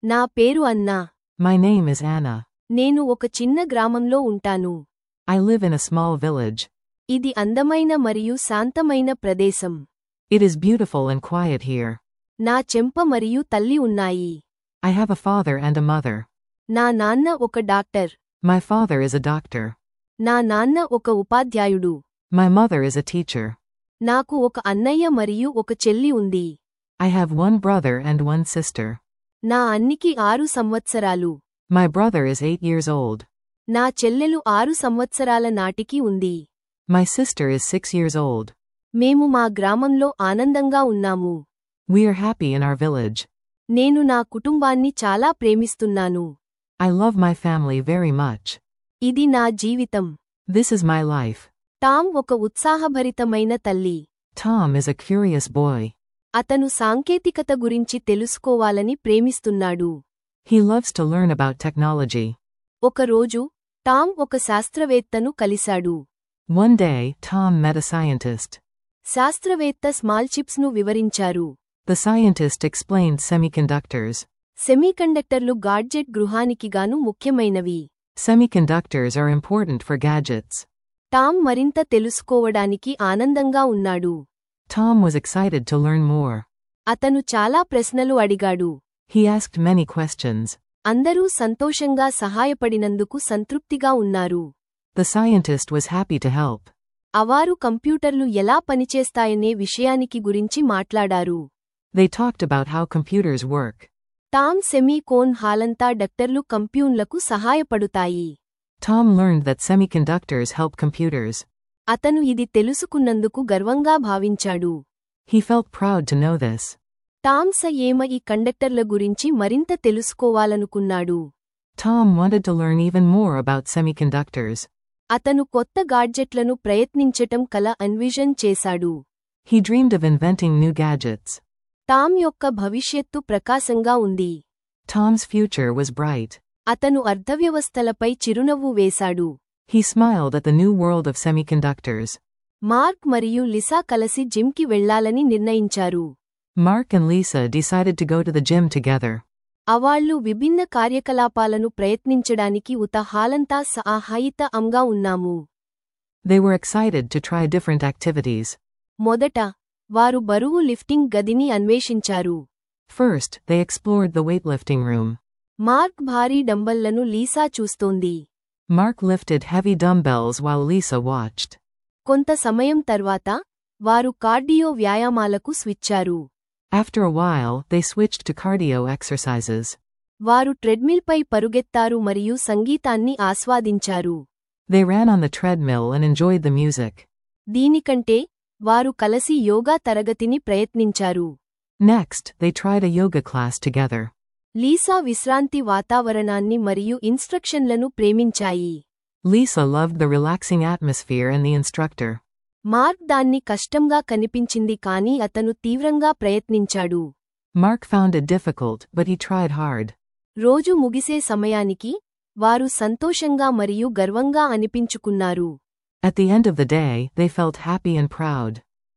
నా పేరు అన్నా. My name is Anna. నేను ఒక చిన్న గ్రామంలో ఉంటాను. I live in a small village. ఇది అందమైన మరియు శాంతమైన ప్రదేశం. It is beautiful and quiet here. నా చెంప మరియు తల్లి ఉన్నాయి. I have a father and a mother. నా నాన్న ఒక doctor. My father is a doctor. నా నాన్న ఒక ఉపాధ్యాయుడు. My mother is a teacher. నాకు ఒక అన్నయ్య మరియు ఒక చెల్లి ఉంది. I have one brother and one sister. నా అన్నికి 6 సంవత్సరాలు. My brother is 8 years old. నా చెల్లెలు 6 సంవత్సరాల నాటికి ఉంది. My sister is 6 years old. మేము మా గ్రామంలో ఆనందంగా ఉన్నాము. We are happy in our village. నేను నా కుటుంబాన్ని చాలా ప్రేమిస్తున్నాను. I love my family very much. ఇది నా జీవితం. This is my life. Tom ఒక ఉత్సాహభరితమైన తల్లి. Tom is a curious boy. అతను సాంకేతికత గురించి తెలుసుకోవాలని ప్రేమిస్తున్నాడు. He loves to learn about technology. ఒక రోజు టామ్ ఒక శాస్త్రవేత్తను కలిశాడు. One day, Tom met a scientist. శాస్త్రవేత్త స్మాల్ చిప్స్ను వివరించారు. The scientist explained semiconductors. సెమీకండక్టర్లు గాడ్జెట్ గృహానికిగాను ముఖ్యమైనవి. Semiconductors are important for gadgets. Tom మరింత తెలుసుకోవడానికి ఆనందంగా ఉన్నాడు. Tom was excited to learn more. అతను చాలా ప్రశ్నలు అడిగాడు. He asked many questions. అందరూ సంతోషంగా సహాయపడినందుకు సంతృప్తిగా ఉన్నారు. The scientist was happy to help. అవారు కంప్యూటర్లు ఎలా పనిచేస్తాయనే విషయానికి గురించి మాట్లాడారు. They talked about how computers work. Tom సెమీకోన్ హాలంతా డక్టర్లు కంప్యూటర్లకు సహాయపడుతాయి. Tom learned that semiconductors help computers. అతను ఇది తెలుసుకున్నందుకు గర్వంగా భావించాడు. He felt proud to know this. Tom ఈ కండక్టర్ల గురించి మరింత తెలుసుకోవాలనుకున్నాడు. Tom wanted to learn even more about semiconductors. అతను కొత్త గాడ్జెట్లను ప్రయత్నించటం కల అన్విజన్ చేశాడు. He dreamed of inventing new gadgets. Tom యొక్క భవిష్యత్తు ప్రకాశంగా ఉంది. Tom's future was bright. అతను అర్థవ్యవస్థలపై చిరునవ్వు వేశాడు. He smiled at the new world of semiconductors. Mark మరియు లిసా కలిసి జిమ్కి వెళ్లాలని నిర్ణయించారు. Mark and Lisa decided to go to the gym together. అవాళ్లు విభిన్న కార్యకలాపాలను ప్రయత్నించడానికి హాలంతా సహాయితంగా ఉన్నాము. They were excited to try different activities. మొదట వారు బరువు లిఫ్టింగ్ గదిని అన్వేషించారు. First, they explored the weightlifting room. Mark భారీ డంబెల్లను లీసా చూస్తోంది. Mark lifted heavy dumbbells while Lisa watched. కొంత సమయం తర్వాత వారు కార్డియో వ్యాయామాలకు స్విచ్చారు. After a while, they switched to cardio exercises. వారు ట్రెడ్మిల్పై పరుగెత్తారు మరియు సంగీతాన్ని ఆస్వాదించారు. They ran on the treadmill and enjoyed the music. దీనికంటే వారు కలిసి యోగా తరగతిని ప్రయత్నించారు. Next, they tried a yoga class together. Lisa విశ్రాంతి వాతావరణాన్ని మరియు ఇన్స్ట్రక్షన్లను ప్రేమించాయి. Lisa loved the relaxing atmosphere and the instructor. Mark దాన్ని కష్టంగా కనిపించింది కానీ అతను తీవ్రంగా ప్రయత్నించాడు. Mark found it difficult, but he tried hard. రోజు ముగిసే సమయానికి వారు సంతోషంగా మరియు గర్వంగా అనిపించుకున్నారు. At the end of the day, they felt happy and proud.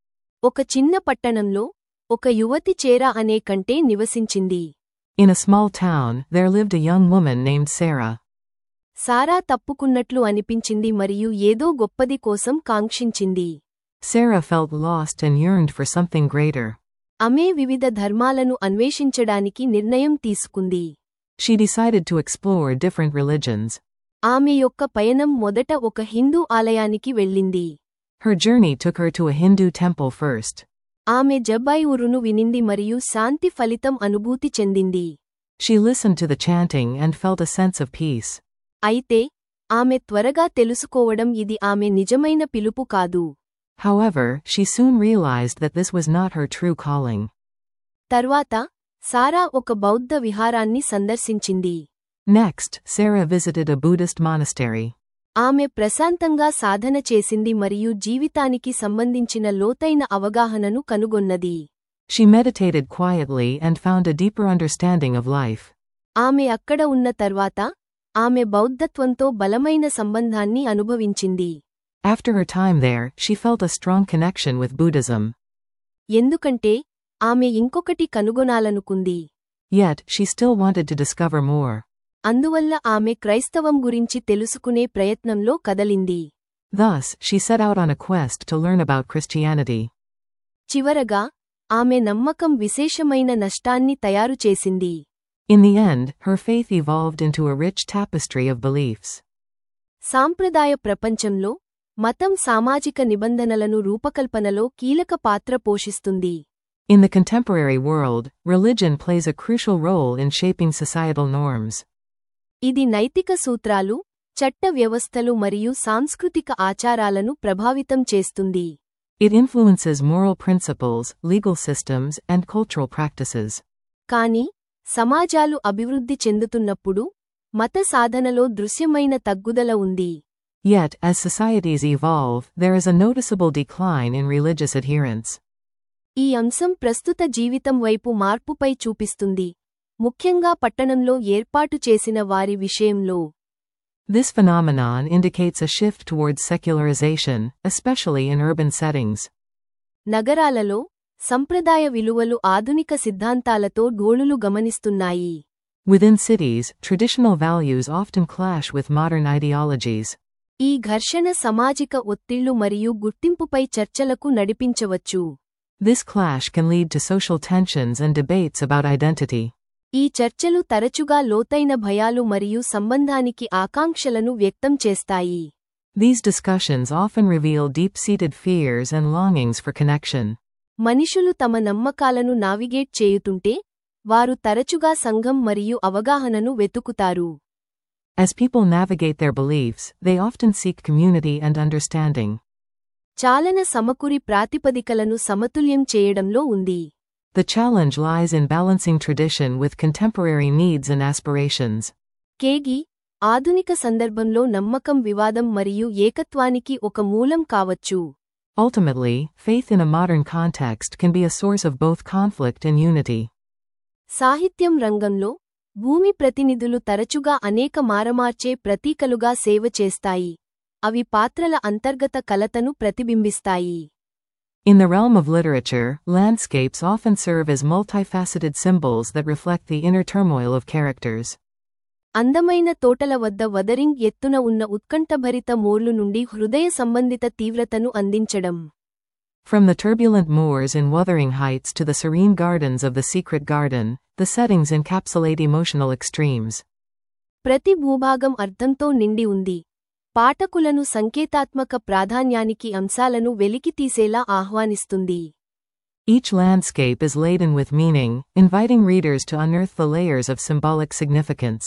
ఒక చిన్న పట్టణంలో ఒక యువతి చేరా అనే కంటే నివసించింది. In a small town, there lived a young woman named Sarah. సారా తప్పుకున్నట్లు అనిపించింది మరియు ఏదో గొప్పది కోసం కాంక్షించింది. Sarah felt lost and yearned for something greater. ఆమె వివిధ ధర్మాలను అన్వేషించడానికి నిర్ణయం తీసుకుంది. She decided to explore different religions. ఆమె యొక్క పయనం మొదట ఒక హిందూ ఆలయానికి వెళ్ళింది. Her journey took her to a Hindu temple first. ఆమె జబ్బాయి ఉరును వినింది మరియు శాంతి ఫలితం అనుభూతి చెందింది. She listened to the chanting and felt a sense of peace. అయితే ఆమె త్వరగా తెలుసుకోవడం ఇది ఆమె నిజమైన పిలుపు కాదు. However, she soon realized that this was not her true calling. తర్వాత సారా ఒక బౌద్ధ విహారాన్ని సందర్శించింది. Next, Sarah visited a Buddhist monastery. ఆమె ప్రశాంతంగా సాధన చేసింది మరియు జీవితానికి సంబంధించిన లోతైన అవగాహనను కనుగొన్నది. She meditated quietly and found a deeper understanding of life. ఆమె అక్కడ ఉన్న తర్వాత ఆమె బౌద్ధత్వంతో బలమైన సంబంధాన్ని అనుభవించింది. After her time there, she felt a strong connection with Buddhism. ఎందుకంటే ఆమె ఇంకొకటి కనుగొనాలనుకుంది. Yet, she still wanted to discover more. అందువల్ల ఆమె క్రైస్తవం గురించి తెలుసుకునే ప్రయత్నంలో కదలింది. Thus, she set out on a quest to learn about Christianity. చివరగా, ఆమె నమ్మకం విశేషమైన నష్టాన్ని తయారుచేసింది. In the end, her faith evolved into a rich tapestry of beliefs. సాంప్రదాయ ప్రపంచంలో, మతం సామాజిక నిబంధనలను రూపకల్పనలో కీలక పాత్ర పోషిస్తుంది. In the contemporary world, religion plays a crucial role in shaping societal norms. ఇది నైతిక సూత్రాలు, చట్ట వ్యవస్థలు మరియు సాంస్కృతిక ఆచారాలను ప్రభావితం చేస్తుంది. It influences moral principles, legal systems, and cultural practices. కాని, సమాజాలు అభివృద్ధి చెందుతున్నప్పుడు, మత సాధనలో దృశ్యమైన తగ్గుదల ఉంది. Yet, as societies evolve, there is a noticeable decline in religious adherence. ఈ అంశం ప్రస్తుత జీవితం వైపు మార్పుపై చూపిస్తుంది, ముఖ్యంగా పట్టణంలో ఏర్పాటు చేసిన వారి విషయంలో. This phenomenon indicates a shift towards secularization, especially in urban settings. నగరాలలో, సంప్రదాయ విలువలు ఆధునిక సిద్ధాంతాలతో ఢోళులు గమనిస్తున్నాయి. Within cities, traditional values often clash with modern ideologies. ఈ ఘర్షణ సామాజిక ఒత్తిళ్లు మరియు గుర్తింపుపై చర్చలకు నడిపించవచ్చు. This clash can lead to social tensions and debates about identity. ఈ చర్చలు తరచుగా లోతైన భయాలు మరియు సంబంధానికి ఆకాంక్షలను వ్యక్తం చేస్తాయి. These discussions often reveal deep-seated fears and longings for connection. మనుషులు తమ నమ్మకాలను నావిగేట్ చేయుతుంటే, వారు తరచుగా సంఘం మరియు అవగాహనను వెతుకుతారు. As people navigate their beliefs, they often seek community and understanding. చాలన సమకూరి ప్రాతిపదికలను సమతుల్యం చేయడంలో ఉంది. The challenge lies in balancing tradition with contemporary needs and aspirations. కేగి, ఆధునిక సందర్భంలో నమ్మకం వివాదం మరియు ఏకత్వానికి ఒక మూలం కావచ్చు. Ultimately, faith in a modern context can be a source of both conflict and unity. సాహిత్యం రంగంలో, భూమి ప్రతినిధులు తరచుగా అనేక మారమార్చే ప్రతీకలుగా సేవ చేస్తాయి. అవి పాత్రల అంతర్గత కలతను ప్రతిబింబిస్తాయి. In the realm of literature, landscapes often serve as multifaceted symbols that reflect the inner turmoil of characters. అందమైన తోటల వద్ద వదరింగ్ ఎత్తున ఉన్న ఉత్కంఠభరిత మోర్లు నుండి హృదయ సంబంధిత తీవ్రతను అందించడం. From the turbulent moors in Wuthering Heights to the serene gardens of the Secret Garden, the settings encapsulate emotional extremes. ప్రతి భూభాగం అర్థంతో నిండి ఉంది. పాఠకులను సంకేతాత్మక ప్రాధాన్యానికి అంశాలను వెలికితీసేలా ఆహ్వానిస్తుంది. Each landscape is laden with meaning, inviting readers to unearth the layers of symbolic significance.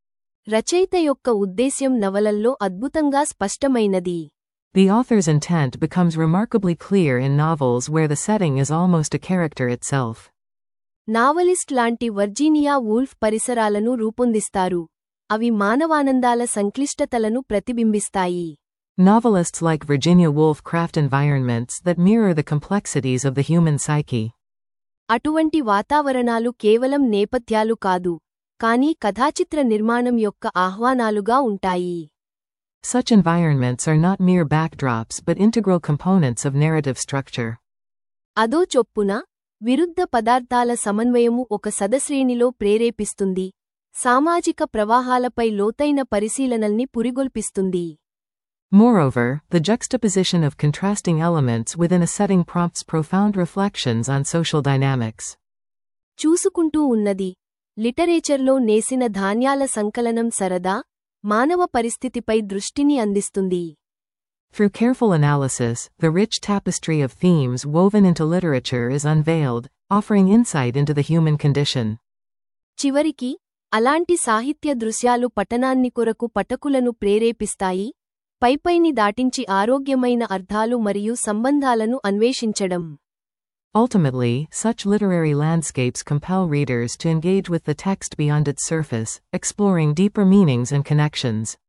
రచయిత యొక్క ఉద్దేశ్యం నవలల్లో అద్భుతంగా స్పష్టమైనది. The author's intent becomes remarkably clear in novels where the setting is almost a character itself. Novelist లాంటి Virginia Woolf పరిసరాలను రూపొందిస్తారు. అవి మానవానందాల సంక్లిష్టతలను ప్రతిబింబిస్తాయి. Novelists like Virginia Woolf craft environments that mirror the complexities of the human psyche. అటువంటి వాతావరణాలు కేవలం నేపథ్యాలు కాదు, కానీ కథాచిత్ర నిర్మాణం యొక్క ఆహ్వానాలుగా ఉంటాయి. Such environments are not mere backdrops but integral components of narrative structure. అదో చొప్పున, విరుద్ధ పదార్థాల సమన్వయము ఒక సదశ్రేణిలో ప్రేరేపిస్తుంది, సామాజిక ప్రవాహాలపై లోతైన పరిశీలనల్ని పురిగొల్పిస్తుంది. Moreover, the juxtaposition of contrasting elements within a setting prompts profound reflections on social dynamics. చూసుకుంటూ ఉన్నది, లిటరేచర్లో నేసిన ధాన్యాల సంకలనం సరదా, మానవ పరిస్థితిపై దృష్టిని అందిస్తుంది. Through careful analysis, the rich tapestry of themes woven into literature is unveiled, offering insight into the human condition. చివరికి, అలాంటి సాహిత్య దృశ్యాలు పఠనాన్ని కొరకు పఠకులను ప్రేరేపిస్తాయి, పైపైని దాటించి ఆరోగ్యమైన అర్థాలు మరియు సంబంధాలను అన్వేషించడం. Ultimately, such literary landscapes compel readers to engage with the text beyond its surface, exploring deeper meanings and connections.